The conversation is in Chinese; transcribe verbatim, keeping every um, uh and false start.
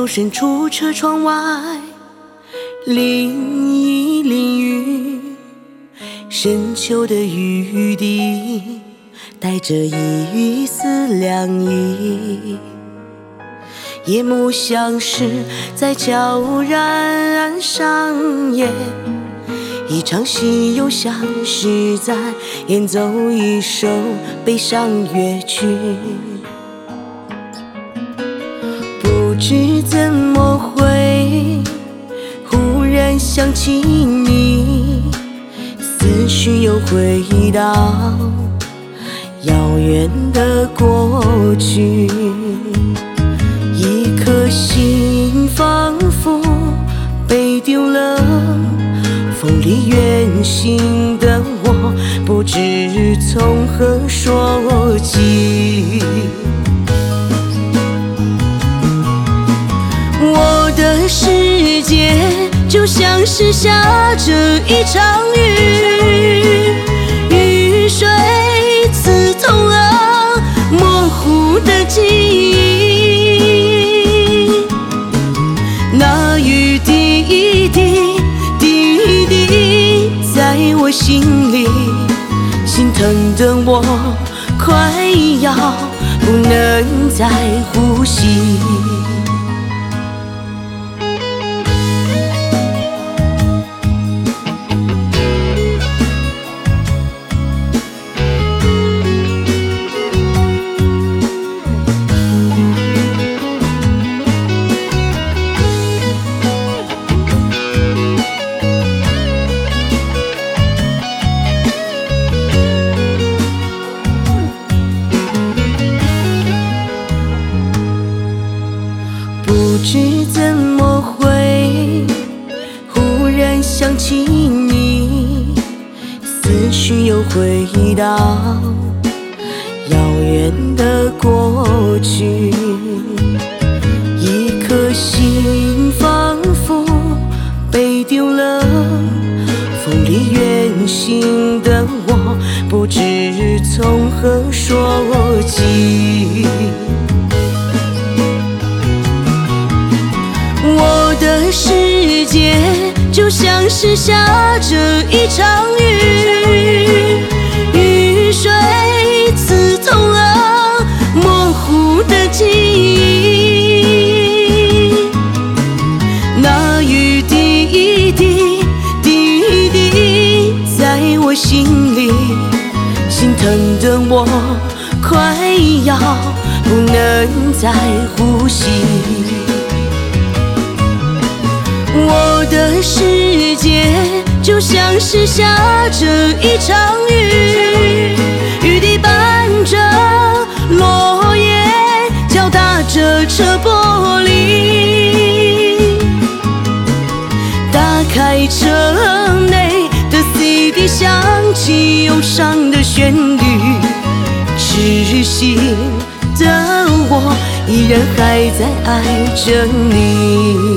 伸出车窗外，淋一淋雨，深秋的雨滴带着一丝凉意。夜幕像是在悄然上演一场戏，又像是在演奏一首悲伤乐曲。不知怎么会忽然想起你，思绪又回到遥远的过去。一颗心仿佛被丢了，风里远行的我不知从何说起。我的世界就像是下着一场雨，雨水刺痛了模糊的记忆。那雨滴一滴滴一滴在我心里，心疼的我快要不能再呼吸。不知怎么会忽然想起你，思绪又回到遥远的过去。一颗心仿佛被丢了，风里远行的我不知从何说起。我的世界就像是下着一场雨，雨水刺痛了模糊的记忆。那雨滴一滴滴一滴在我心里，心疼的我快要不能再呼吸。我的世界就像是下着一场雨，雨滴伴着落叶敲打着车玻璃。打开车内的 C D， 响起忧伤的旋律，痴心的我依然还在爱着你。